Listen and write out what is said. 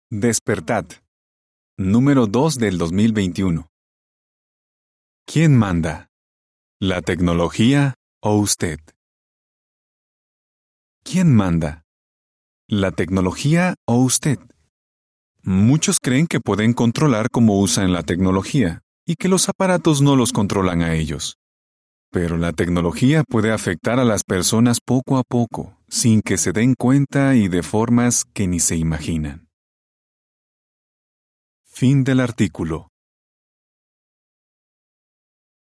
Despertad. Número 2 del 2021. ¿Quién manda? ¿La tecnología o usted? ¿Quién manda? ¿La tecnología o usted? Muchos creen que pueden controlar cómo usan la tecnología y que los aparatos no los controlan a ellos. Pero la tecnología puede afectar a las personas poco a poco, sin que se den cuenta y de formas que ni se imaginan. Fin del artículo.